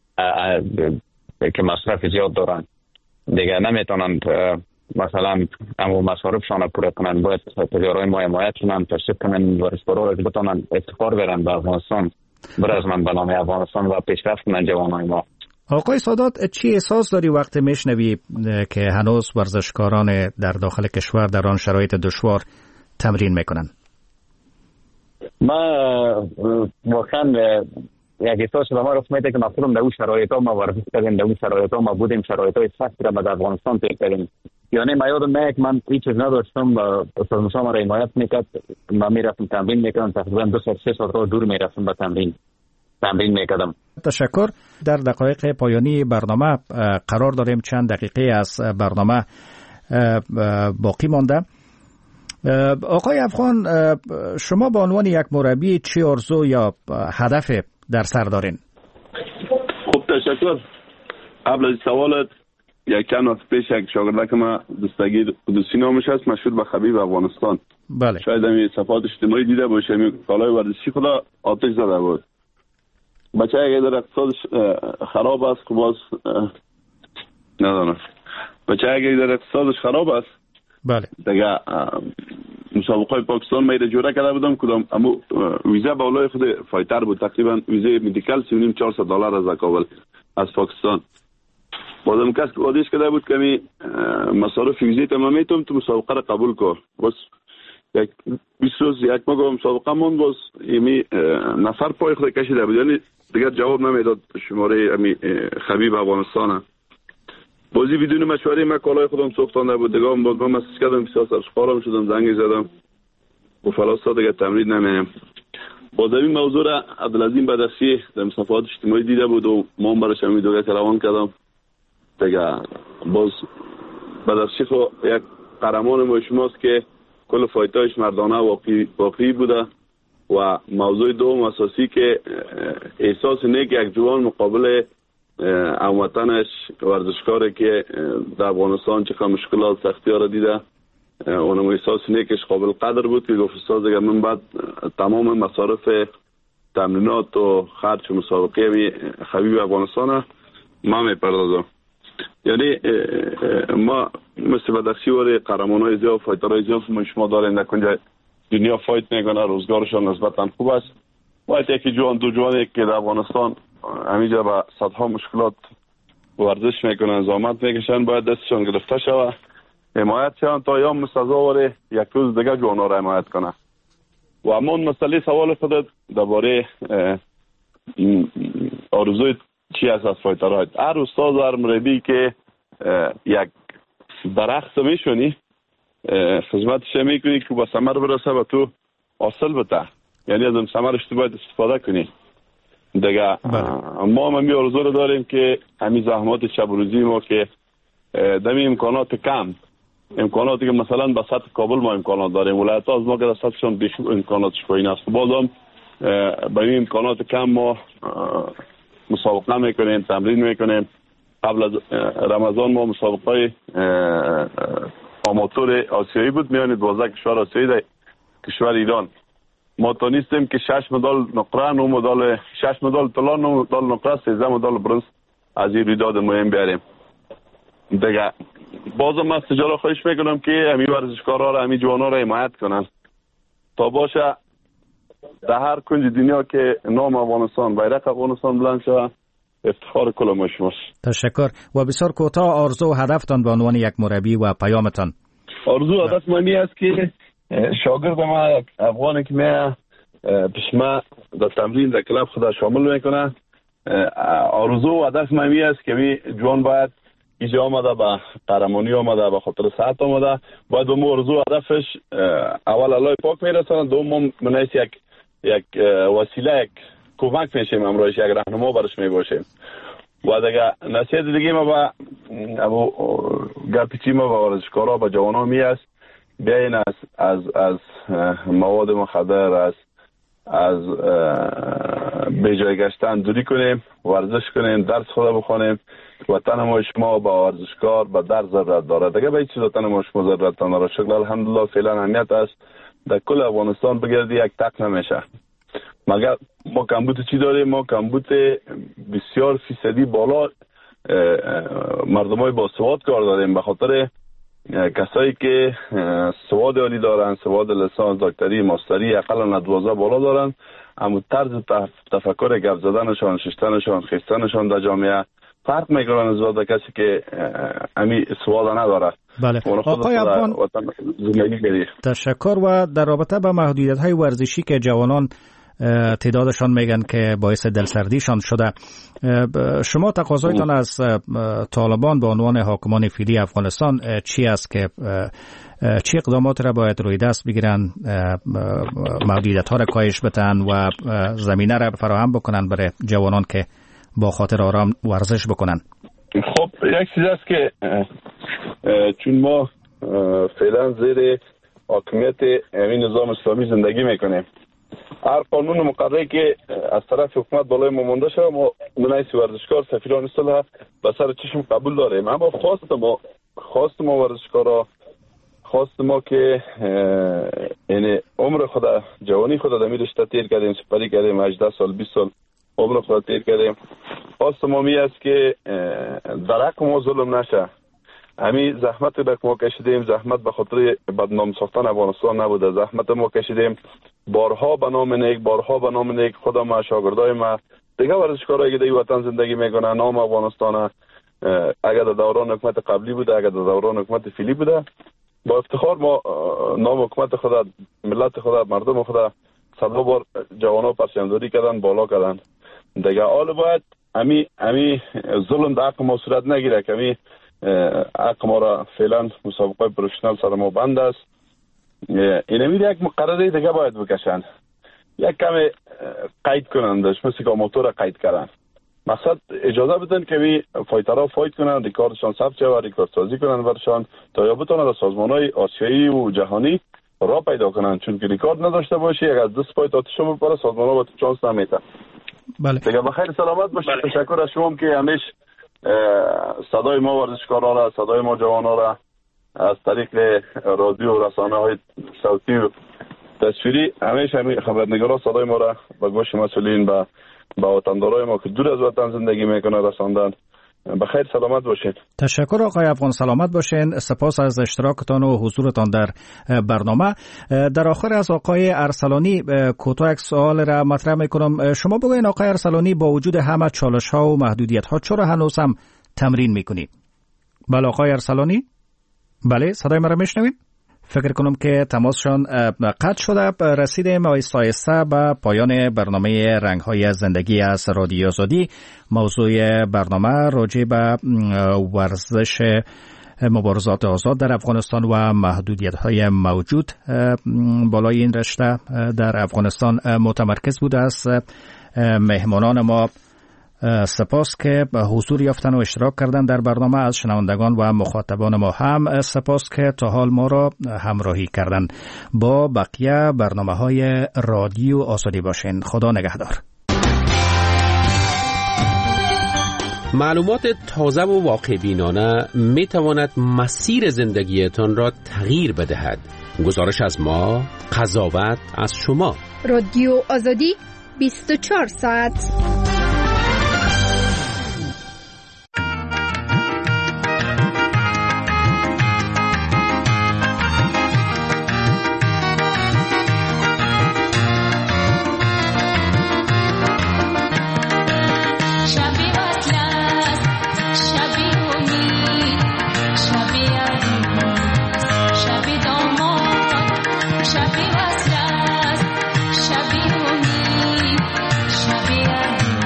که مصرف زیاد دارن دیگه، نمیتونن مثلا اما مصارفشان پورا کنن. باید تجارای ما حمایت کنن، تشویق کنن ورزشکارا را که بتونن افتخار برن به افغانستان، برازمن به نام افغانستان و پیشرفت کنن جوانای ما. آقای سادات چی احساس داری وقتی میشنوی که هنوز ورزشکاران در داخل کشور در آن شرایط دشوار تمرین میکنن؟ ما واقعا یک احساس به ما رفت میده که مفهوم در اون شرایط ها ما ورزش کردیم، در اون شرایط ها ما بودیم، شرایط های سختی را به افغانستان پیش کردیم. یعنی ما یادم میاد من هیچ چیز نداشتم و استاد موسی ما را حمایت میکرد، ما میرفتم تمرین میکردم، تقریبا 2 ساعت 3 ساعت دور میرفتم به تمرین میکردم. تشکر. در دقایق پایانی برنامه قرار داریم، چند دقیقه از برنامه باقی مانده. آقای افغان، شما به عنوان یک مربی چه آرزو یا هدف در سر دارین؟ خب تشکر. قبل از سوالت یک چند وقت پیش یک شاگردک ما دستگیر قدوسی نامش هست، مشهور به خبیب افغانستان. بله. شاید همین صفحات اجتماعی دیده باشه، همین کالای ورزشی خدا آتش زده بود. بچه اگه در اقتصادش خراب است خب باز ندانم. بچه اگه در اقتصادش خراب است بله دیگه مسابقه پاکستان میره جوره کرده بودم کدام اما ویزا بالای خود فایتر بود، تقریبا ویزا مدیکال $3,500 از کابل از پاکستان. بازم کس آدیش کرده بود که می مصارف ویزا تمام میتونم تو مسابقه را قبول کن. بس یک 20 روز یک ماه مسابقه مون باز یمی نفر پای خود کشیده بود، یعنی دیگه جواب نمیداد شماره امی خبیب افغانستان. بازی بدون مشوره من کالای خودم سوختانده بود دیگه، من مسیج کردم بسیار سرشقارم شدم، زنگ زدم و فلاسا دیگه تمرین نمیم. باز این موضوع را عبدالعظیم بدخشی در صفحات اجتماعی دیده بود و ما هم براش همین دوگه روان کردم دیگه. باز بدخشی خو یک قهرمان ما شماست که کل فایتایش مردانه واقعی بوده و موضوع دوم اساسی که احساس نیک یک جوان مقابل هموطنش ورزشکاری که در افغانستان چقدر مشکلات سختی ها را دیده اونم احساس نیکش قابل قدر بود که گفت استاد دیگه من بعد تمام مصارف تمرینات و خرج مسابقه خبیب افغانستان ما میپردازم. یعنی ما مثل بدخشی وری قهرمانای زیاد فایترهای زیاد شما دارین نکنجا دنیا فایت میکنه، روزگارشان نسبتا خوب است. باید یکی جوان دو جوانی که در افغانستان همینجا با صدها مشکلات ورزش میکنن زحمت میکشن باید دستشان گرفته شود، حمایت شوند تا یا مستضی یک روز دیگه جوانا را حمایت کنه. و اما مسئله سوال خودت درباره آرزوی چی است از فایترها؟ هر استاد و هر مربی که یک درخت میشونی خدمتش میکنی که با ثمر برسه و تو حاصل بده، یعنی از اون ثمرش تو باید استفاده کنی دیگه. ما هم آرزو رو داریم که همین زحمات شب روزی ما که دمی امکانات کم، امکاناتی که مثلا به سطح کابل ما امکانات داریم، ولایت ها از ما که در سطحشان بیش امکاناتش پایین است، بازم با این امکانات کم ما مسابقه میکنیم، تمرین میکنیم. قبل از رمضان ما مسابقه آماتور آسیایی بود میان 12 کشور آسیایی در کشور ایران. ما تونستیم که 6 مدال نقره، 9 مدال 6 مدال طلا، 9 مدال نقره، 13 مدال برنز از این رویداد مهم بیاریم دیگه. بازم از تجارت خواهش میکنم که همین ورزشکارها را، همین جوانا را حمایت کنن تا باشه در هر کنج دنیا که نام افغانستان، بیرق افغانستان بلند شود، افتخار کل ما شماست. تشکر. و بسیار کوتاه آرزو و هدفتان به عنوان یک مربی و پیامتان. آرزو هدف من است که شاگرد ما یک افغانی که میاد پیش ما در تمرین در کلاب خدا شامل میکنه، آرزو و هدف من است که می جوان باید اینجا آمده به قهرمانی آمده، به خاطر صحت آمده، باید به ما آرزو هدفش اول الله پاک میرساند، دوم منیس یک وسیله، یک کمک میشیم، امروز یک راهنما برش میباشیم. و دیگه نصیحت دیگه ما با ابو گپیچی ما با ورزشکارا با جوانا می است بیاین از مواد مخدر، از بجای گشتن دوری کنیم، ورزش کنیم، درس خدا بخونیم. وطن ما شما با ورزشکار با در ضرورت داره دیگه، به هیچ چیز وطن ما شما ضرورت نداره. شکل الحمدلله فعلا اهمیت است در کل افغانستان بگردی یک تک نمیشه. مگر ما کمبود چی داریم؟ ما کمبود بسیار فیصدی بالا مردمای با سواد کار داریم، به خاطر کسایی که سواد عالی دارن، سواد لیسانس، دکتری، ماستری، اقلا 12 بالا دارن، اما طرز تفکر گپ زدنشان، ششتنشان، خیستنشان در جامعه فرق میکنن نسبت به کسی که امی سواد نداره. بله. آقای افغان تشکر. و در رابطه با محدودیت‌های ورزشی که جوانان تعدادشان میگن که باعث دلسردیشان شده، شما تقاضایتان از طالبان به عنوان حاکمان فعلی افغانستان چی است که چی اقدامات را باید روی دست بگیرن، محدودیت‌ها را کاهش بدن و زمینه را فراهم بکنن برای جوانان که با خاطر آرام ورزش بکنن؟ خب یک چیز است که چون ما فعلا زیر حاکمیت همین نظام اسلامی زندگی میکنیم، هر قانون مقرری که از طرف حکومت بالای ما مونده شده ما منیس ورزشکار سفیران صلح به سر چشم قبول داریم. اما خواست ما ورزشکارا، خواست ما که یعنی عمر خدا، جوانی خدا در رشته تیر کردیم، سپری کردیم، 18 سال 20 سال عمر خدا تیر کردیم، خواست ما می است که در حق ما ظلم نشه. همین زحمت که ما کشیدیم، زحمت به خاطر بدنام ساختن افغانستان نبوده، زحمت ما کشیدیم بارها به نام نیک خدا ما، شاگردای ما، دیگه ورزشکارایی که در وطن زندگی میکنن، نام افغانستان اگر در دوران حکومت قبلی بوده، اگر در دوران حکومت فعلی بوده، با افتخار ما نام حکومت خدا، ملت خدا، مردم خدا صد بار جوانا پرچمداری کردن، بالا کردن. دیگه حال باید امی ظلم در حق ما صورت نگیره که امی حق ما را فعلا مسابقه پروفشنال سر ما بند است. این امیر یک مقرره دیگه باید بکشن، یک کم قید کنندش، مثل که آماتور قید کردن. مقصد اجازه بدن که می فایترها فایت کنن، ریکاردشان ثبت شود، ریکارد سازی کنن برشان تا یا بتونن در سازمان‌های آسیایی و جهانی را پیدا کنن. چون که ریکارد نداشته باشی، یک از دست پای تاتشو بپره، سازمان‌ها با تو چانس نمیده. بله. دیگه بخیر سلامت باشید. تشکر از شما که همیشه صدای ما ورزشکارا را، صدای ما جوانا را از طریق رادیو و رسانه‌های صوتی و تصویری همیشه خبرنگارا صدای ما را به گوش مسئولین و با وطندارای ما که دور از وطن زندگی میکنه رساندن. بخیر سلامت باشین. تشکر آقای افغان، سلامت باشین. سپاس از اشتراکتان و حضورتان در برنامه. در آخر از آقای ارسلانی کوتاه یک سوال را مطرح میکنم. شما بگوین آقای ارسلانی با وجود همه چالش ها و محدودیت ها چرا هنوز هم تمرین میکنید؟ بله آقای ارسلانی؟ بله صدای مرا میشنوید؟ فکر کنم که تماسشان قطع شده. رسیدیم آیسته آیسته به پایان برنامه رنگ‌های زندگی از رادیو آزادی. موضوع برنامه راجع به ورزش مبارزات آزاد در افغانستان و محدودیت‌های موجود بالای این رشته در افغانستان متمرکز بوده است. مهمانان ما سپاس که حضور یافتن و اشتراک کردن در برنامه. از شنوندگان و مخاطبان ما هم سپاس که تا حال ما را همراهی کردن. با بقیه برنامه‌های رادیو آزادی باشین. خدا نگهدار. معلومات تازه و واقع بینانه می تواند مسیر زندگیتان را تغییر بدهد. گزارش از ما، قضاوت از شما. رادیو آزادی 24 ساعت. شب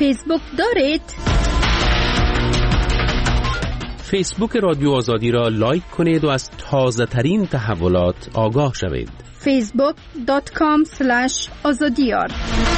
فیسبوک دارید؟ فیسبوک رادیو آزادی را لایک کنید و از تازه ترین تحولات آگاه شوید. facebook.com/azadiyar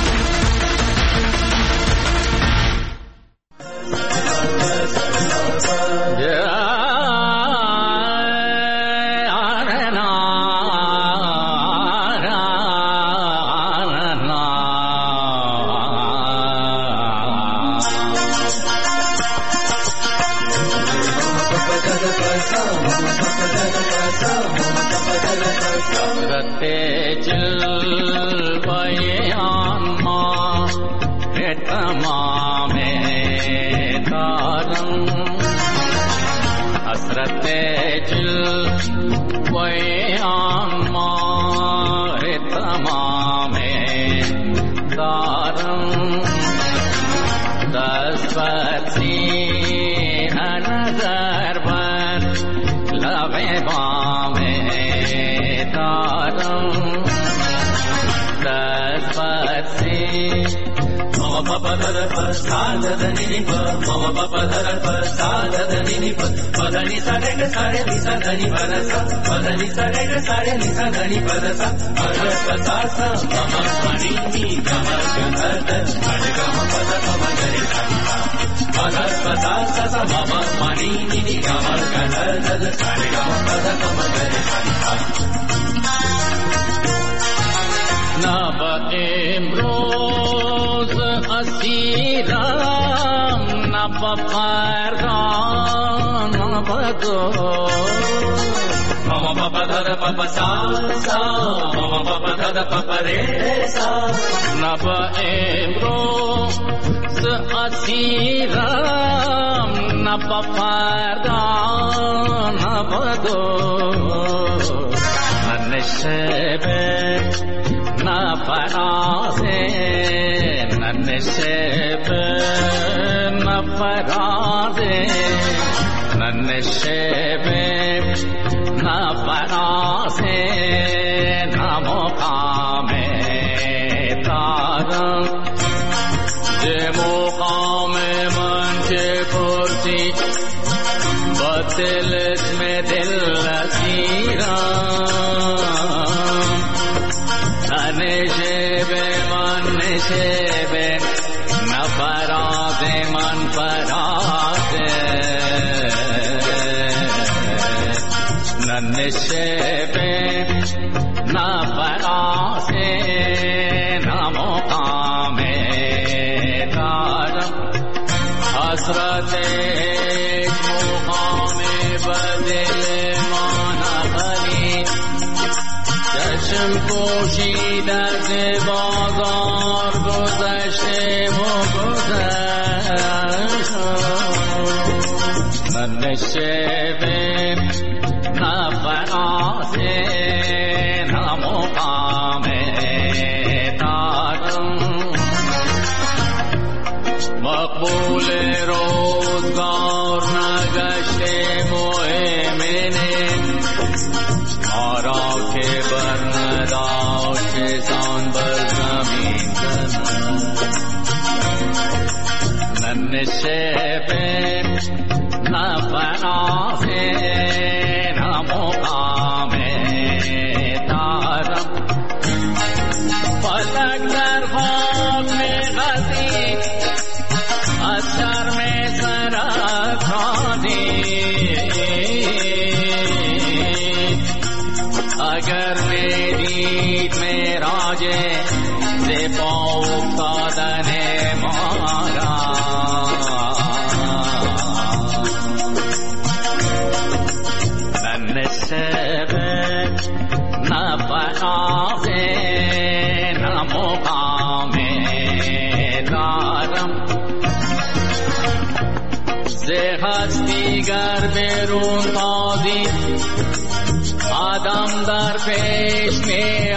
آدم در پیش می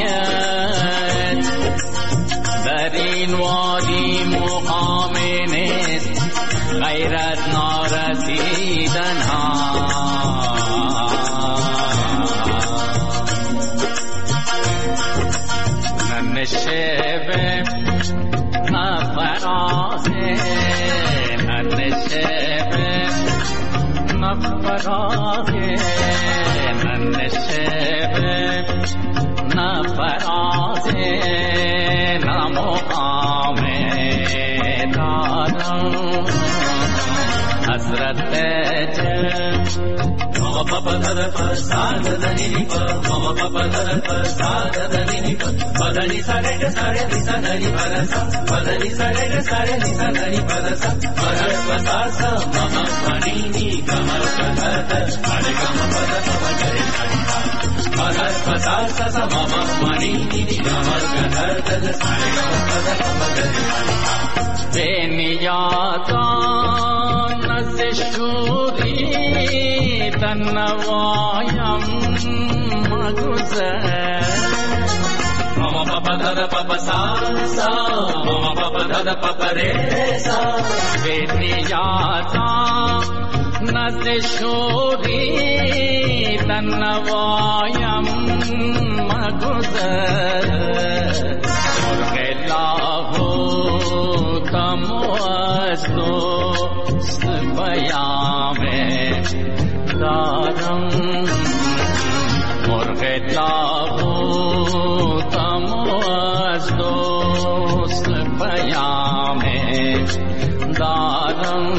آید، در این وادی مقام نیست غیرت نارسیدن ها. ننشبه نفراز ننشبه نفراغه ننشبه نفراغه نمقامه دارم حضرت Mama papa dada pa sa dada ni pa Mama papa dada pa sa dada ni pa Padani sa re ga sa re ni sa ni pa da sa Padani sa re ga sa re ni sa ni pa da sa Padar pa sa sa mama pani ni kamal kadata Ade kama pada pa gare ni pa Padar pa sa sa mama pani ni kamal kadata Ade kama pada pa gare ni pa Beniyata nazishuri tanawayam maguzar Mama papa dada papa sa Mama papa dada papa re sa Beniyata nazishuri tanawayam maguzar Murghellahu Tamazdo Bayame Daram Murghellahu Tamazdo Bayame Daram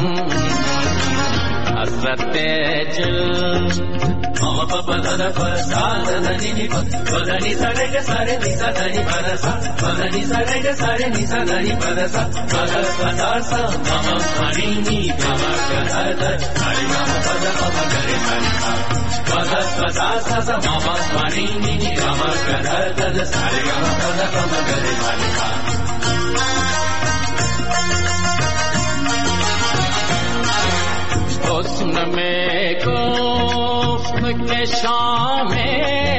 Hazrat Jil Mama papa dada pa sa dada ni pa Padani sa re ga sa re ni sa ni pa da sa Padani sa re ga sa re ni sa ni pa da sa Padar pa sa mama pani ni kama kadata Hari mama pada mama gare pani pa Padar pa sa mama pani ni kama kadata Hari mama pada mama gare pani pa Husn mein gufta ke shame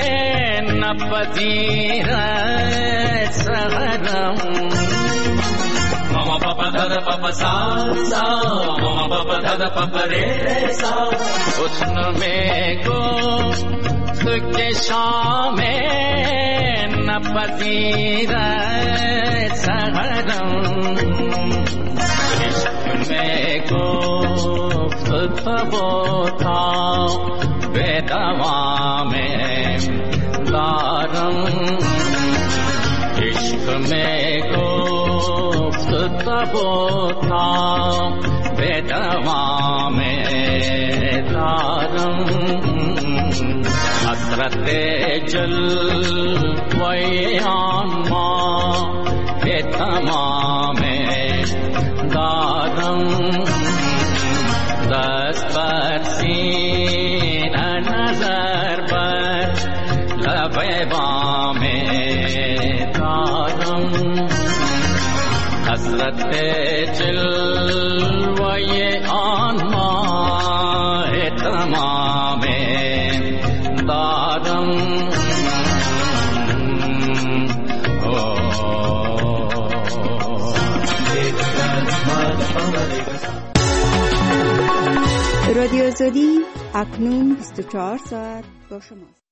napadirat saharam Mama papa dada papa sa Mama papa dada papa re sa Husn mein gufta ke shame napadirat saharam Ishq mein Tabota bedawame daram ishq mein guft tabota bedawame daram hasrat jalwaye amma betamame daram Daspat sina nazar par labeba mein daram hasrat jilwaye anma tamam daram رادیو آزادی اکنون 24 ساعت با شماست.